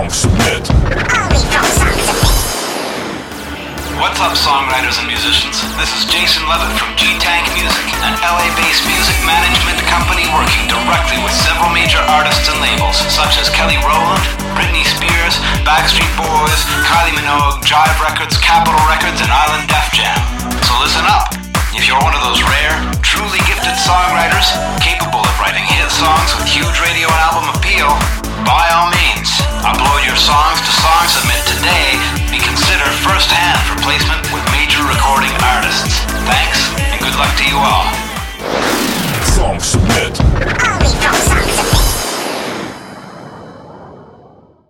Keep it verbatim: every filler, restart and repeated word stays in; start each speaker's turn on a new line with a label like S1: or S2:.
S1: Funk Submit.
S2: What's up, songwriters and musicians? This is Jason Levitt from G-Tank Music, an L A-based music management company working directly with several major artists and labels, such as Kelly Rowland, Britney Spears, Backstreet Boys, Kylie Minogue, Jive Records, Capitol Records, and Island Def Jam. So listen up. If you're one of those rare, truly gifted songwriters, capable of writing hit songs with huge radio and album appeal, by all means, upload your songs to Song Submit